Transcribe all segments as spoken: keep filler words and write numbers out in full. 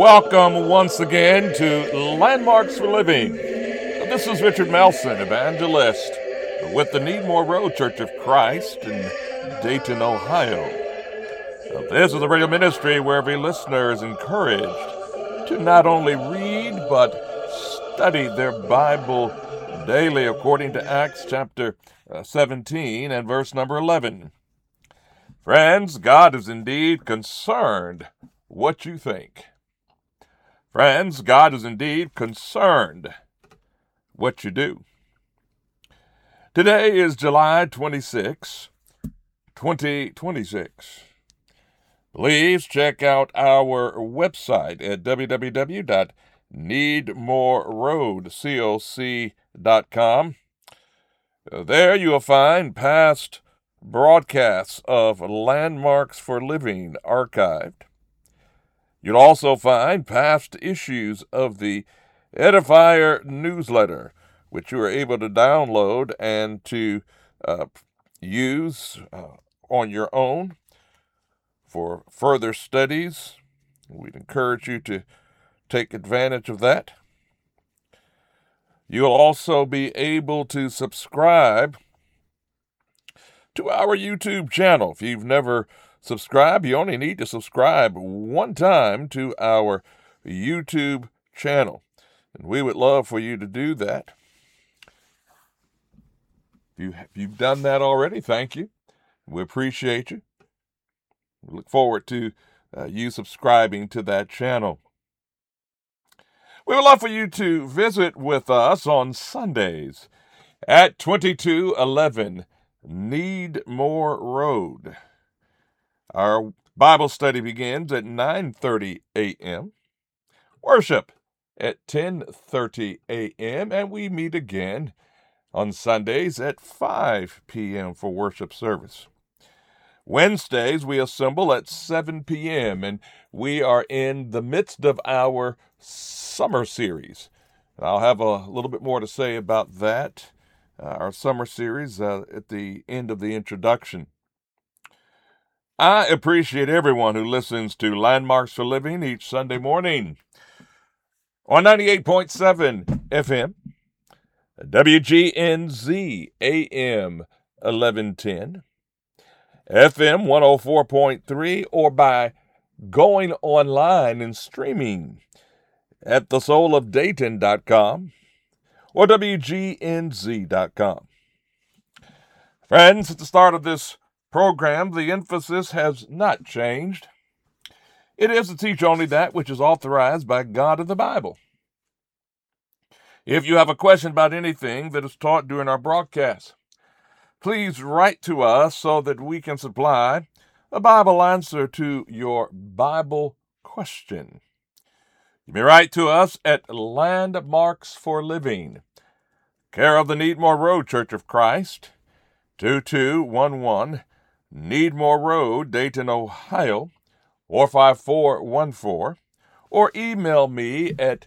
Welcome once again to Landmarks for Living. This is Richard Melson, evangelist with the Needmore Road Church of Christ in Dayton, Ohio. This is a radio ministry where every listener is encouraged to not only read but study their Bible daily according to Acts chapter seventeen and verse number eleven. Friends, God is indeed concerned what you think. Friends, God is indeed concerned what you do. Today is July twenty-sixth, twenty twenty-six. Please check out our website at w w w dot needmore road coc dot com. There you will find past broadcasts of Landmarks for Living archived. You'll also find past issues of the Edifier newsletter, which you are able to download and to uh, use uh, on your own for further studies. We'd encourage you to take advantage of that. You'll also be able to subscribe to our YouTube channel. If you've never subscribed, you only need to subscribe one time to our YouTube channel. And we would love for you to do that. If, you, if you've done that already, thank you. We appreciate you. We look forward to uh, you subscribing to that channel. We would love for you to visit with us on Sundays at twenty-two eleven Needmore Road. Our Bible study begins at nine thirty a.m., worship at ten thirty a.m., and we meet again on Sundays at five p.m. for worship service. Wednesdays, we assemble at seven p.m., and we are in the midst of our summer series. And I'll have a little bit more to say about that, uh, our summer series, uh, at the end of the introduction. I appreciate everyone who listens to Landmarks for Living each Sunday morning on ninety-eight point seven F M, W G N Z A M eleven ten, F M one oh four point three, or by going online and streaming at the soul of dayton dot com or w g n z dot com. Friends, at the start of this program, the emphasis has not changed. It is to teach only that which is authorized by God in the Bible. If you have a question about anything that is taught during our broadcast, please write to us so that we can supply a Bible answer to your Bible question. You may write to us at Landmarks for Living, care of the Needmore Road Church of Christ, two two one one Needmore Road, Dayton, Ohio, four five four one four, or email me at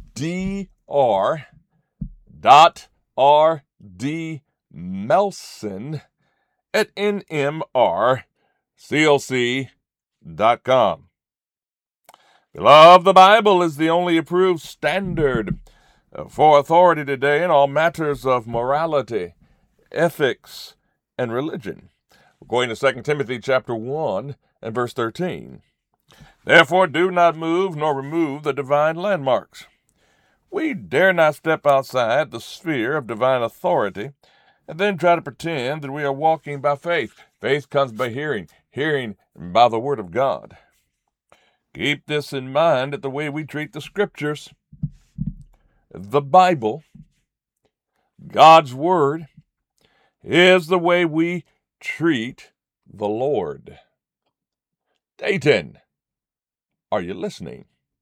dr.rdmelson at n m r c l c dot com. Beloved, the Bible is the only approved standard for authority today in all matters of morality, ethics, and religion. We're going to Second Timothy chapter one and verse thirteen. Therefore, do not move nor remove the divine landmarks. We dare not step outside the sphere of divine authority and then try to pretend that we are walking by faith. Faith comes by hearing, hearing by the word of God. Keep this in mind at the way we treat the scriptures, the Bible, God's word, is the way we treat the Lord. Dayton, are you listening?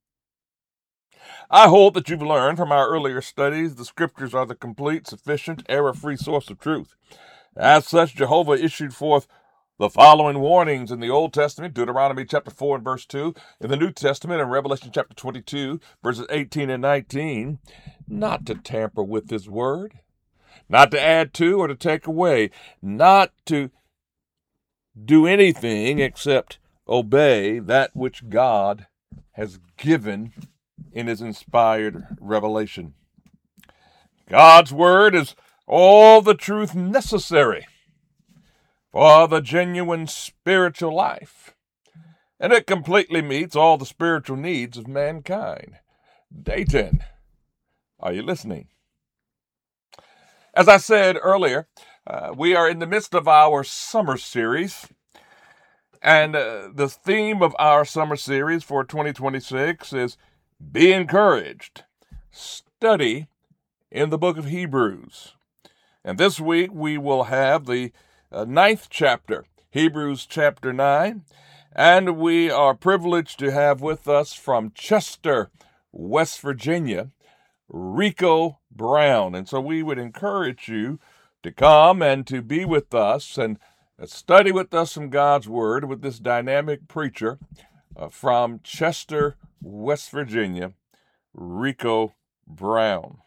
I hope that you've learned from our earlier studies the scriptures are the complete, sufficient, error-free source of truth. As such, Jehovah issued forth the following warnings in the Old Testament, Deuteronomy chapter four and verse two, in the New Testament in Revelation chapter twenty-two, verses eighteen and nineteen, not to tamper with his word, not to add to or to take away, not to do anything except obey that which God has given in his inspired revelation. God's word is all the truth necessary for the genuine spiritual life, and it completely meets all the spiritual needs of mankind. Dayton, are you listening? As I said earlier, uh, we are in the midst of our summer series, and uh, the theme of our summer series for twenty twenty-six is Be Encouraged, Study in the book of Hebrews. And this week we will have the uh, ninth chapter, Hebrews chapter nine, and we are privileged to have with us from Chester, West Virginia, Rico Brown. And so we would encourage you to come and to be with us and study with us from God's Word with this dynamic preacher uh, from Chester, West Virginia, Rico Brown.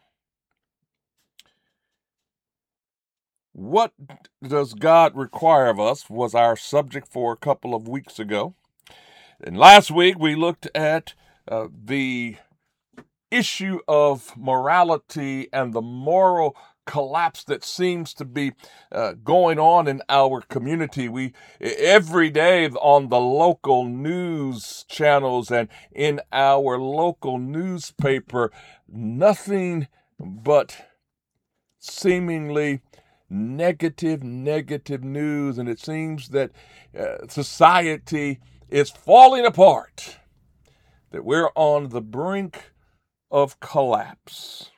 What does God require of us was our subject for a couple of weeks ago. And last week we looked at uh, the issue of morality and the moral collapse that seems to be uh, going on in our community. We every day on the local news channels and in our local newspaper, nothing but seemingly negative, negative news, and it seems that uh, society is falling apart, that we're on the brink of collapse.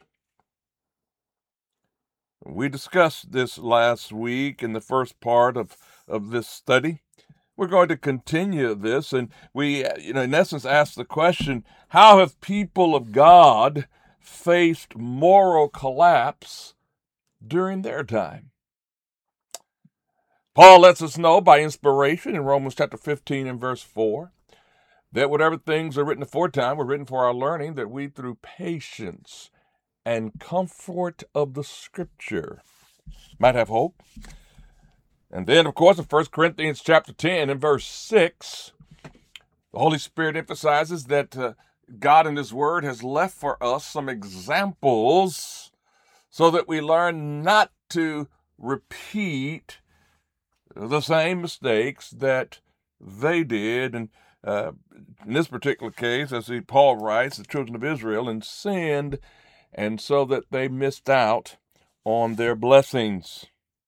We discussed this last week in the first part of, of this study. We're going to continue this, and we, you know, in essence, ask the question, how have people of God faced moral collapse during their time? Paul lets us know by inspiration in Romans chapter fifteen and verse four, that whatever things are written aforetime were written for our learning, that we through patience and comfort of the Scripture might have hope. And then, of course, in First Corinthians chapter ten and verse six, the Holy Spirit emphasizes that uh, God in His Word has left for us some examples so that we learn not to repeat the same mistakes that they did. And uh, in this particular case, as Paul writes, the children of Israel and sinned, and so that they missed out on their blessings.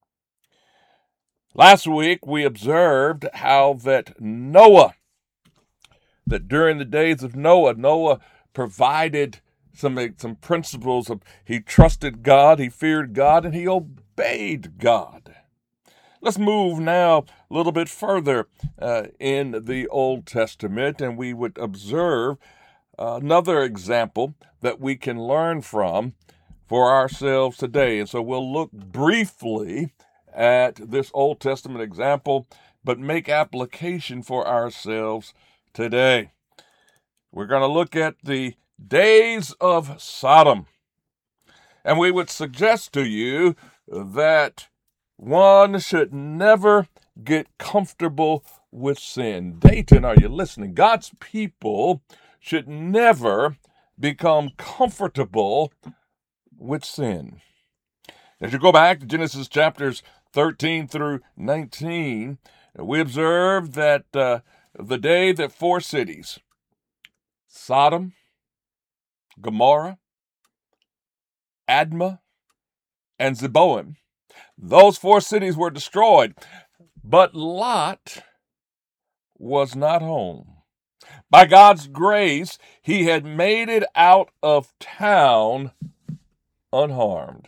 Last week, we observed how that Noah, that during the days of Noah, Noah provided some, some principles of he trusted God, he feared God, and he obeyed God. Let's move now a little bit further uh, in the Old Testament, and we would observe another example that we can learn from for ourselves today. And so we'll look briefly at this Old Testament example, but make application for ourselves today. We're going to look at the days of Sodom. And we would suggest to you that one should never get comfortable with sin. Dayton, are you listening? God's people should never become comfortable with sin. As you go back to Genesis chapters thirteen through nineteen, we observe that uh, the day that four cities, Sodom, Gomorrah, Admah, and Zeboim, those four cities were destroyed, but Lot was not home. By God's grace, he had made it out of town unharmed.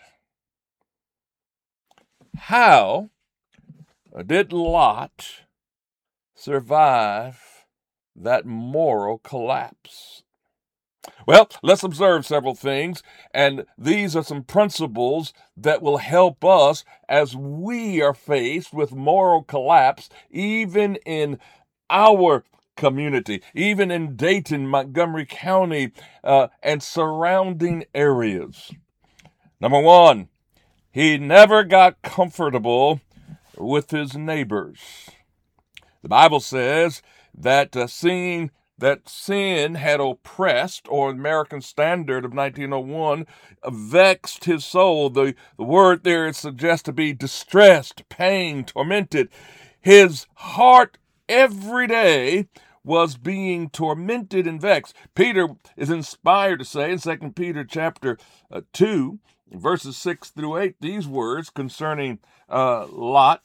How did Lot survive that moral collapse? Well, let's observe several things, and these are some principles that will help us as we are faced with moral collapse, even in our community, even in Dayton, Montgomery County, uh, and surrounding areas. Number one, he never got comfortable with his neighbors. The Bible says that uh, seeing that sin had oppressed, or American Standard of nineteen oh one, vexed his soul. The, the word there suggests to be distressed, pained, tormented. His heart every day was being tormented and vexed. Peter is inspired to say in Second Peter chapter uh, two, verses six through eight, these words concerning uh, Lot.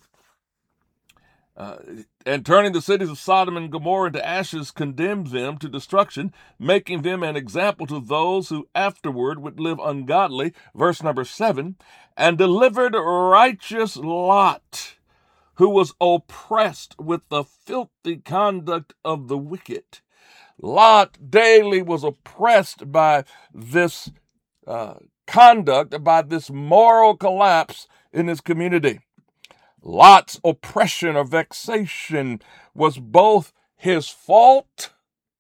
Uh, and turning the cities of Sodom and Gomorrah into ashes, condemned them to destruction, making them an example to those who afterward would live ungodly. Verse number seven, and delivered righteous Lot, who was oppressed with the filthy conduct of the wicked. Lot daily was oppressed by this uh, conduct, by this moral collapse in his community. Lot's oppression or vexation was both his fault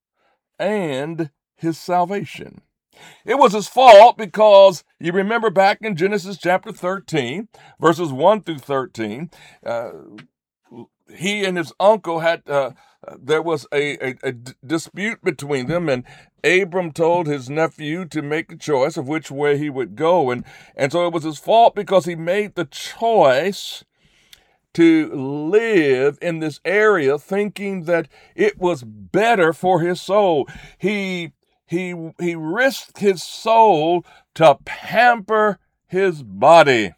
and his salvation. It was his fault because you remember back in Genesis chapter thirteen, verses one through thirteen, uh, he and his uncle had, uh, there was a, a, a dispute between them, and Abram told his nephew to make a choice of which way he would go. And, and so it was his fault because he made the choice to live in this area thinking that it was better for his soul. He, he, he risked his soul to pamper his body.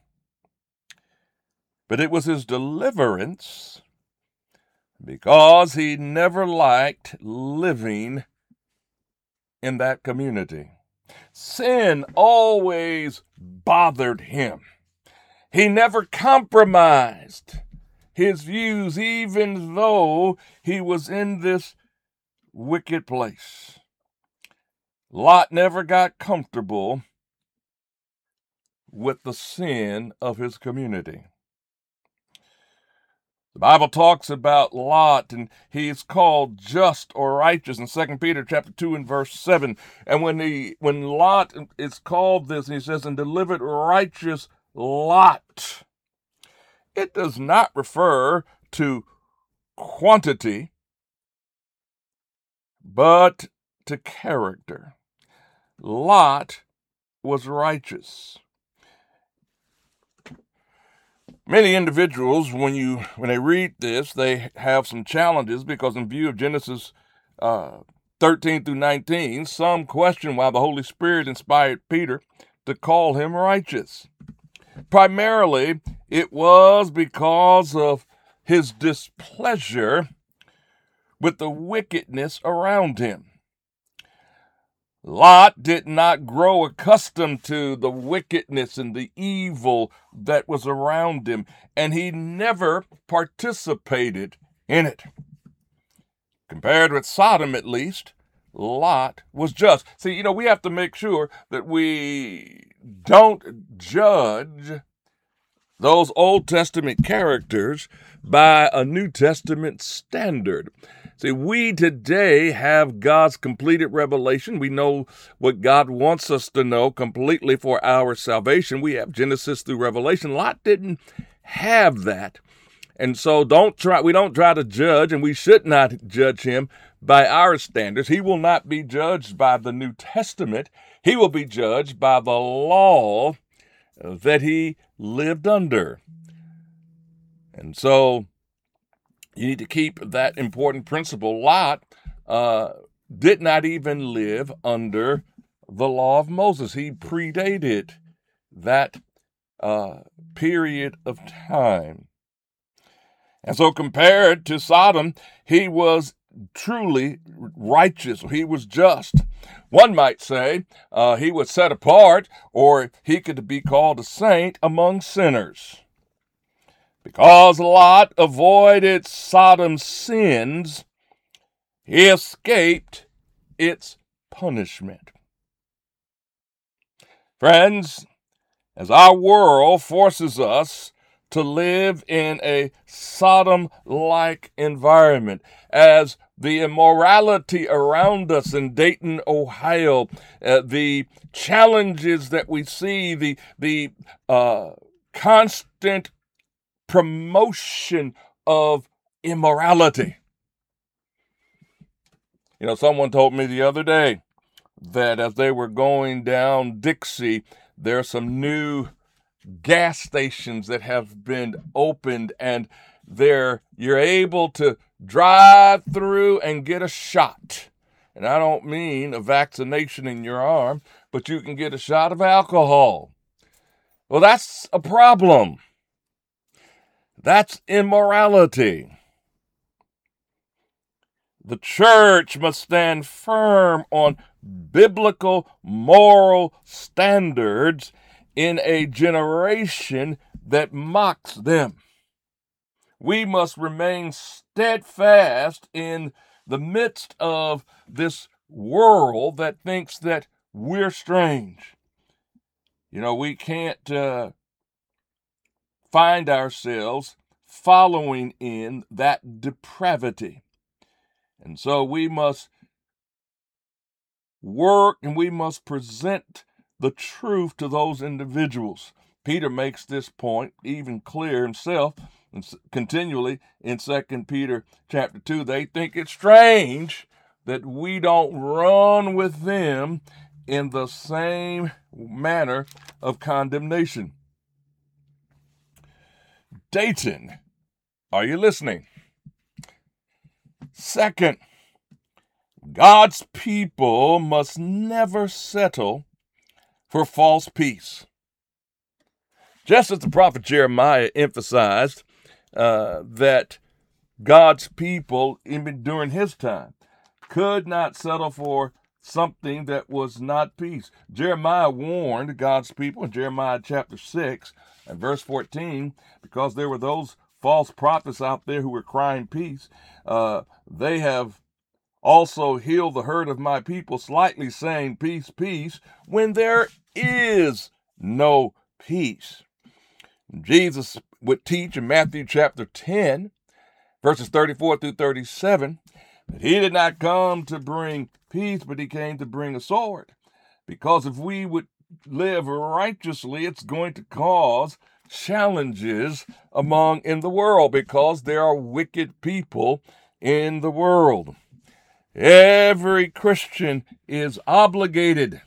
But it was his deliverance because he never liked living in that community. Sin always bothered him. He never compromised his views, even though he was in this wicked place. Lot never got comfortable with the sin of his community. The Bible talks about Lot, and he is called just or righteous in Second Peter chapter two and verse seven. And when he when Lot is called this, and he says, and delivered righteous Lot, it does not refer to quantity, but to character. Lot was righteous. Many individuals, when you when they read this, they have some challenges because in view of Genesis uh, thirteen through nineteen, some question why the Holy Spirit inspired Peter to call him righteous. Primarily, it was because of his displeasure with the wickedness around him. Lot did not grow accustomed to the wickedness and the evil that was around him, and he never participated in it. Compared with Sodom, at least, Lot was just. See, you know, we have to make sure that we don't judge those Old Testament characters by a New Testament standard. See, we today have God's completed revelation. We know what God wants us to know completely for our salvation. We have Genesis through Revelation. Lot didn't have that. And so don't try, we don't try to judge, and we should not judge him by our standards. He will not be judged by the New Testament. He will be judged by the law that he lived under. And so you need to keep that important principle. Lot uh, did not even live under the law of Moses. He predated that uh, period of time. And so compared to Sodom, he was truly righteous. He was just. One might say uh, he was set apart, or he could be called a saint among sinners. Because Lot avoided Sodom's sins, he escaped its punishment. Friends, as our world forces us to live in a Sodom-like environment, as the immorality around us in Dayton, Ohio, uh, the challenges that we see, the, the uh, constant promotion of immorality. You know, someone told me the other day that as they were going down Dixie, there are some new gas stations that have been opened, and there you're able to drive through and get a shot. And I don't mean a vaccination in your arm, but you can get a shot of alcohol. Well, that's a problem. That's immorality. The church must stand firm on biblical moral standards in a generation that mocks them. We must remain steadfast in the midst of this world that thinks that we're strange. You know, we can't uh, find ourselves following in that depravity. And so we must work and we must present the truth to those individuals. Peter makes this point even clear himself and continually in Second Peter chapter two. They think it's strange that we don't run with them in the same manner of condemnation. Dayton, are you listening? Second, God's people must never settle for false peace. Just as the prophet Jeremiah emphasized uh, that God's people, even during his time, could not settle for something that was not peace. Jeremiah warned God's people in Jeremiah chapter six and verse fourteen, because there were those false prophets out there who were crying peace. Uh, they have also healed the hurt of my people slightly, saying peace, peace, when there is no peace. Jesus would teach in Matthew chapter ten, verses thirty-four through thirty-seven, that he did not come to bring peace, but he came to bring a sword. Because if we would live righteously, it's going to cause challenges among in the world, because there are wicked people in the world. Every Christian is obligated.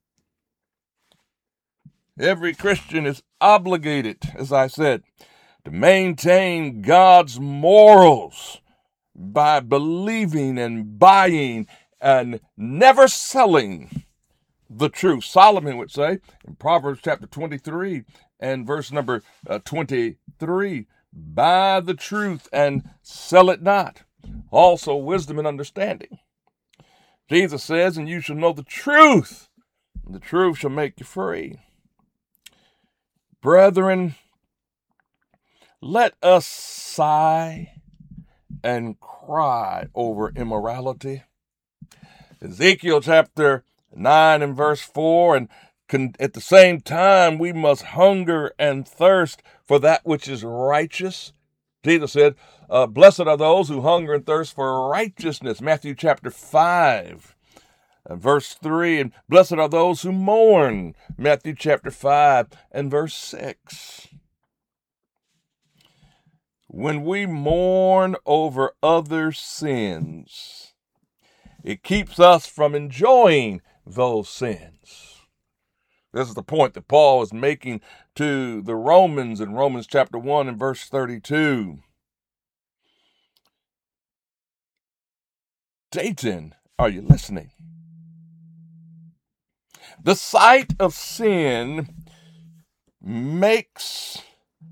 Every Christian is obligated, as I said, to maintain God's morals by believing and buying and never selling the truth. Solomon would say in Proverbs chapter twenty-three and verse number uh, twenty-three, buy the truth and sell it not. Also wisdom and understanding. Jesus says, and you shall know the truth, and the truth shall make you free. Brethren, let us sigh and cry over immorality. Ezekiel chapter nine and verse four, and con- at the same time we must hunger and thirst for that which is righteous. Jesus said, uh, blessed are those who hunger and thirst for righteousness. Matthew chapter five and verse three, and blessed are those who mourn. Matthew chapter five and verse six. When we mourn over other sins, it keeps us from enjoying those sins. This is the point that Paul is making to the Romans in Romans chapter one and verse thirty-two. Dayton, are you listening? The sight of sin makes,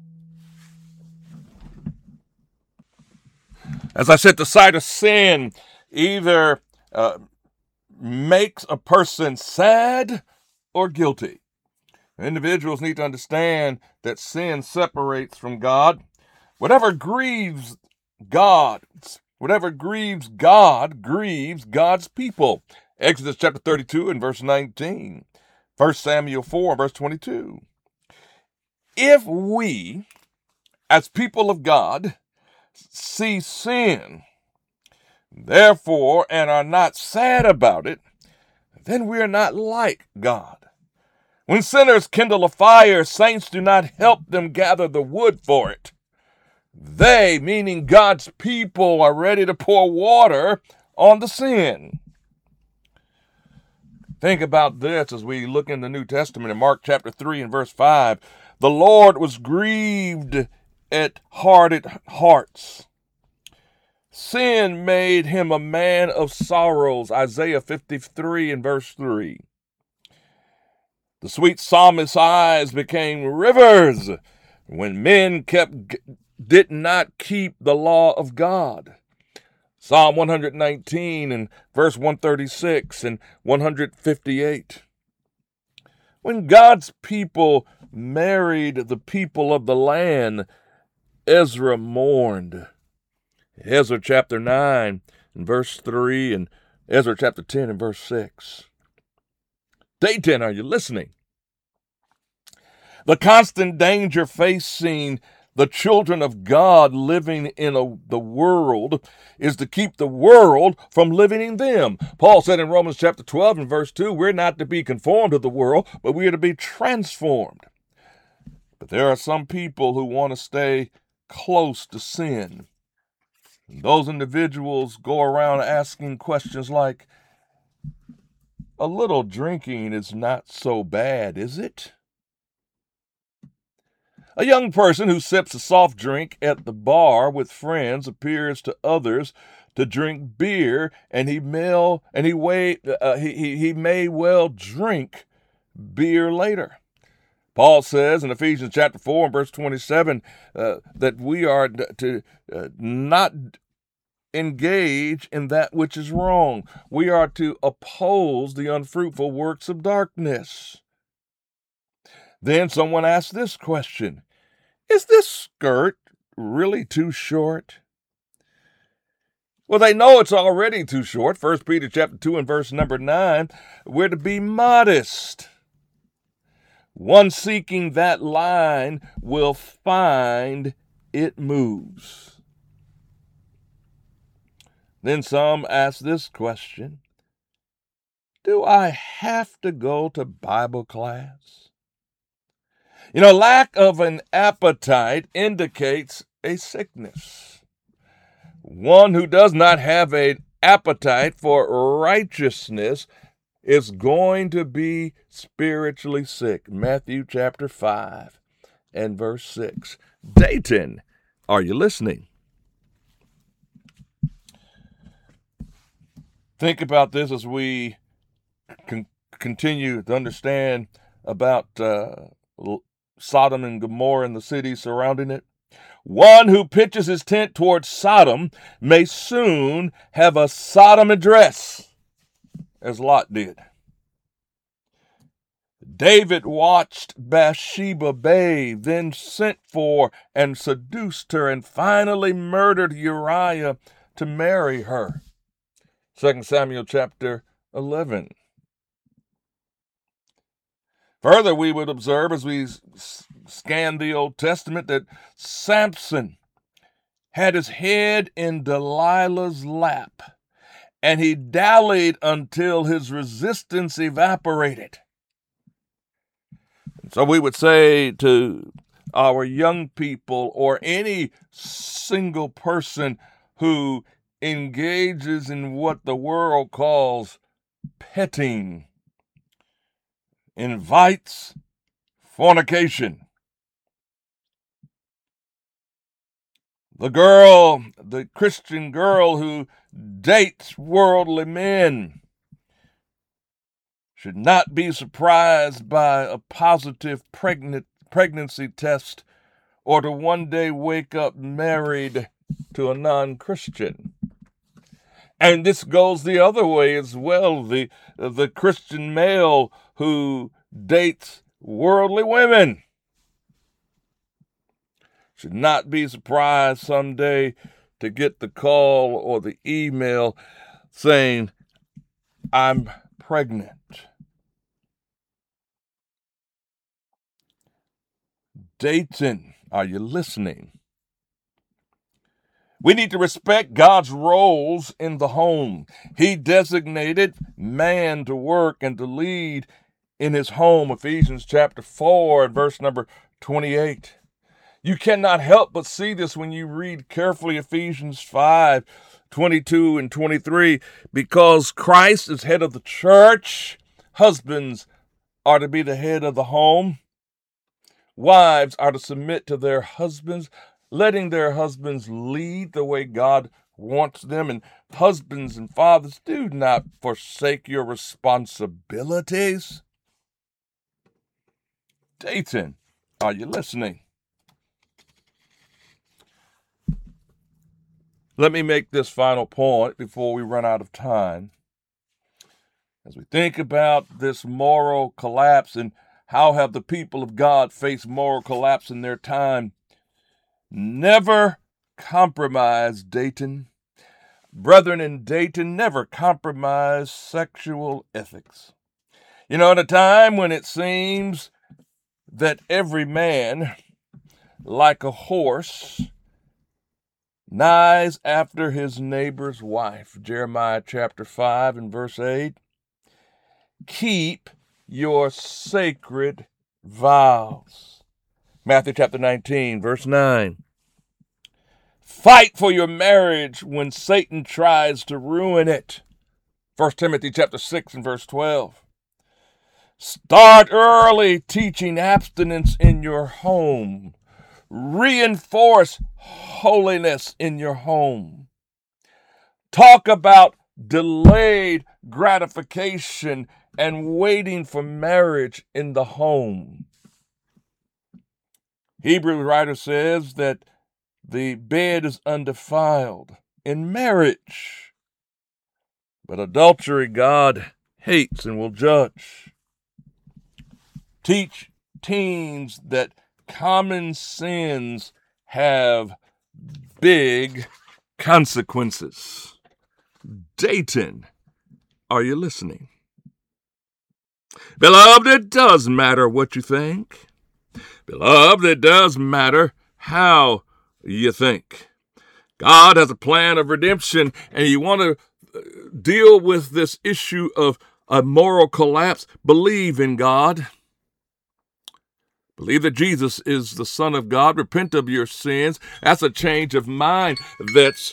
as I said, the sight of sin either uh, makes a person sad or guilty. Individuals need to understand that sin separates from God. Whatever grieves God, whatever grieves God, grieves God's people. Exodus chapter thirty-two and verse nineteen. First Samuel four and verse twenty-two. If we, as people of God, see sin, therefore, and are not sad about it, then we are not like God. When sinners kindle a fire, saints do not help them gather the wood for it. They, meaning God's people, are ready to pour water on the sin. Think about this as we look in the New Testament in Mark chapter three and verse five. The Lord was grieved at hard hearts. Sin made him a man of sorrows. Isaiah fifty-three and verse three. The sweet psalmist's eyes became rivers when men kept did not keep the law of God. Psalm one nineteen and verse one thirty-six and one fifty-eight. When God's people married the people of the land, Ezra mourned. Ezra chapter nine and verse three and Ezra chapter ten and verse six. Day ten, are you listening? The constant danger facing the children of God living in a, the world is to keep the world from living in them. Paul said in Romans chapter twelve and verse two, we're not to be conformed to the world, but we are to be transformed. But there are some people who want to stay close to sin. And those individuals go around asking questions like, a little drinking is not so bad, is it? A young person who sips a soft drink at the bar with friends appears to others to drink beer, and he may and he, way, uh, he, he, he may well drink beer later. Paul says in Ephesians chapter four and verse twenty-seven uh, that we are to uh, not engage in that which is wrong. We are to oppose the unfruitful works of darkness. Then someone asked this question: is this skirt really too short? Well, they know it's already too short. First Peter chapter two and verse number nine, we're to be modest. One seeking that line will find it moves. Then some ask this question: do I have to go to Bible class? You know, lack of an appetite indicates a sickness. One who does not have an appetite for righteousness is going to be spiritually sick. Matthew chapter five and verse six. Dayton, are you listening? Think about this as we con- continue to understand about uh, Sodom and Gomorrah and the cities surrounding it. One who pitches his tent towards Sodom may soon have a Sodom address, as Lot did. David watched Bathsheba bathe, then sent for and seduced her, and finally murdered Uriah to marry her. Second Samuel chapter eleven. Further, we would observe as we scan the Old Testament that Samson had his head in Delilah's lap, and he dallied until his resistance evaporated. So we would say to our young people or any single person who engages in what the world calls petting, invites fornication. The girl, the Christian girl who dates worldly men, should not be surprised by a positive pregnant, pregnancy test or to one day wake up married to a non-Christian. And this goes the other way as well. The, the Christian male who dates worldly women should not be surprised someday to get the call or the email saying, I'm pregnant. Dayton, are you listening? We need to respect God's roles in the home. He designated man to work and to lead in his home, Ephesians chapter four and verse number twenty-eight. You cannot help but see this when you read carefully Ephesians five, twenty-two and twenty-three, because Christ is head of the church. Husbands are to be the head of the home. Wives are to submit to their husbands, letting their husbands lead the way God wants them. And husbands and fathers, do not forsake your responsibilities. Dayton, are you listening? Let me make this final point before we run out of time. As we think about this moral collapse and how have the people of God faced moral collapse in their time, never compromise, Dayton. Brethren in Dayton, never compromise sexual ethics. You know, at a time when it seems that every man, like a horse, nighs after his neighbor's wife, Jeremiah chapter five and verse eight, keep your sacred vows. Matthew chapter nineteen, verse nine. Fight for your marriage when Satan tries to ruin it. First Timothy chapter six and verse twelve. Start early teaching abstinence in your home. Reinforce holiness in your home. Talk about delayed gratification and waiting for marriage in the home. Hebrew writer says that the bed is undefiled in marriage, but adultery God hates and will judge. Teach teens that common sins have big consequences. Dayton, are you listening? Beloved, it does matter what you think. Beloved, it does matter how you think. God has a plan of redemption, and you want to deal with this issue of a moral collapse. Believe in God. Believe that Jesus is the Son of God. Repent of your sins. That's a change of mind that's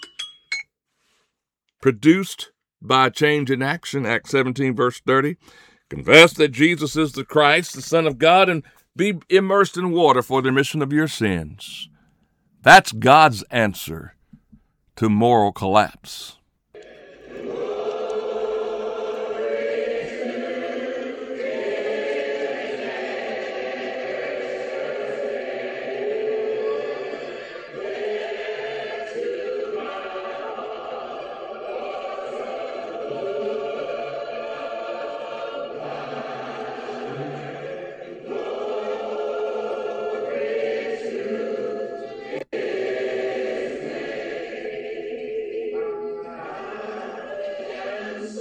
produced by change in action. Acts seventeen, verse thirty. Confess that Jesus is the Christ, the Son of God, and be immersed in water for the remission of your sins. That's God's answer to moral collapse.